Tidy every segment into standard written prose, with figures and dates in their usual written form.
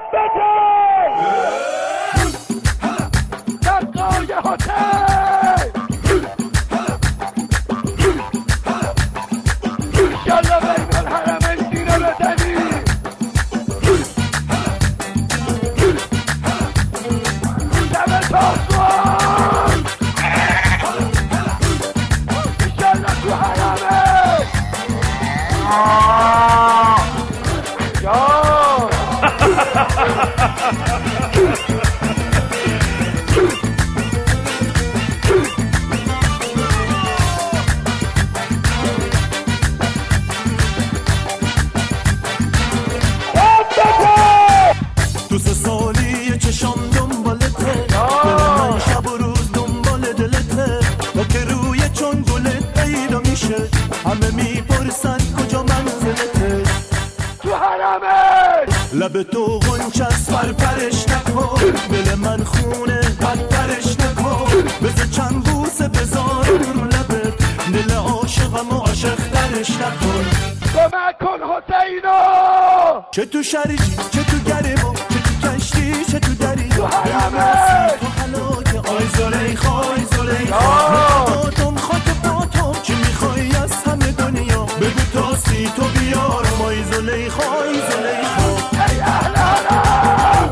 دقای هتل ایشالله بین الحرمین دین بدنی دم تاسوان ایشالله تو حرمه جان دو سه سالی چشام دنبالته دل من شب و روز دنبال دلته با که روی چون گلت پیدا میشه همه میپرسن کجا منزلته تو حرمه لب تو غنچست پرپرش نکن دل من خونه بدترش نکن بذار چند بوسه بذار رو لبت دل عاشقم و عاشق ترش نکن کمک کن حسینو چه تو شریکی چه تو گریمو چه تو کشتی چه تو دری تو حرمه تو حلاکه آی زلیخا آی زلیخا باتم خاک باتم چی میخوای از همه دنیا بگو تا سی تو بیارم آی زلیخا آی زلیخا ای اهل حرم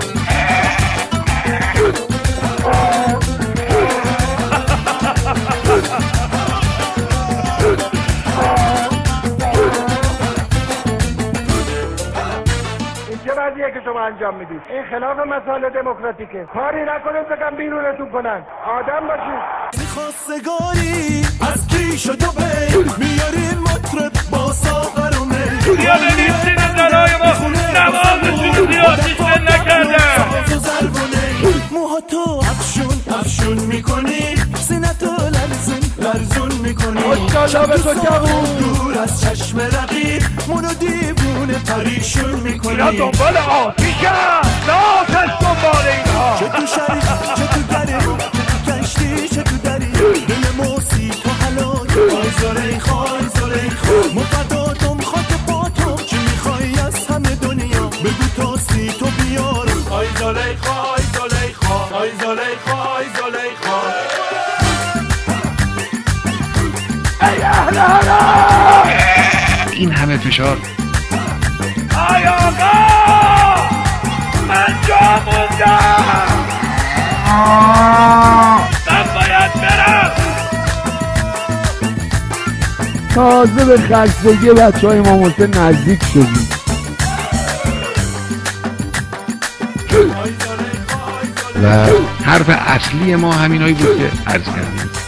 این چه وضعیه که شما انجام میدید؟ این خلاف مسائل دموکراتیکه. کاری نکنید بگم بیرونتون کنن. آدم باشید. میخواستگاری از کیش و تو بین میاریم مطرب با ساغر و می بیا ببین سینه زنهای ما نمازشون زیادیشن نکردن موها تو افشون میکنی سینه تو لرزون میکنی ماشالله به تو جوون دور از چشم رقیب منو دیوونه پریشون میکنی اینا دنبال آتیشن نه آتش دنبال اینها چه تو شریک چه تو گریمو چه تو کشتی چه تو دری دل موسی تو حلاک آی زلیخا آی زلیخا مفداتم خاک باتم چی میخوای از همه دنیا بگو تا سی تو بیارم آی زلیخا آی زلیخا آی زلیخا آی زلیخا ای اهل حرم این همه فشار آی آقا من جا موندم من باید برم تازه به خستگی بچه های امام حسین نزدیک شدیم. و حرف اصلی ما همینایی بود که عرض کردیم.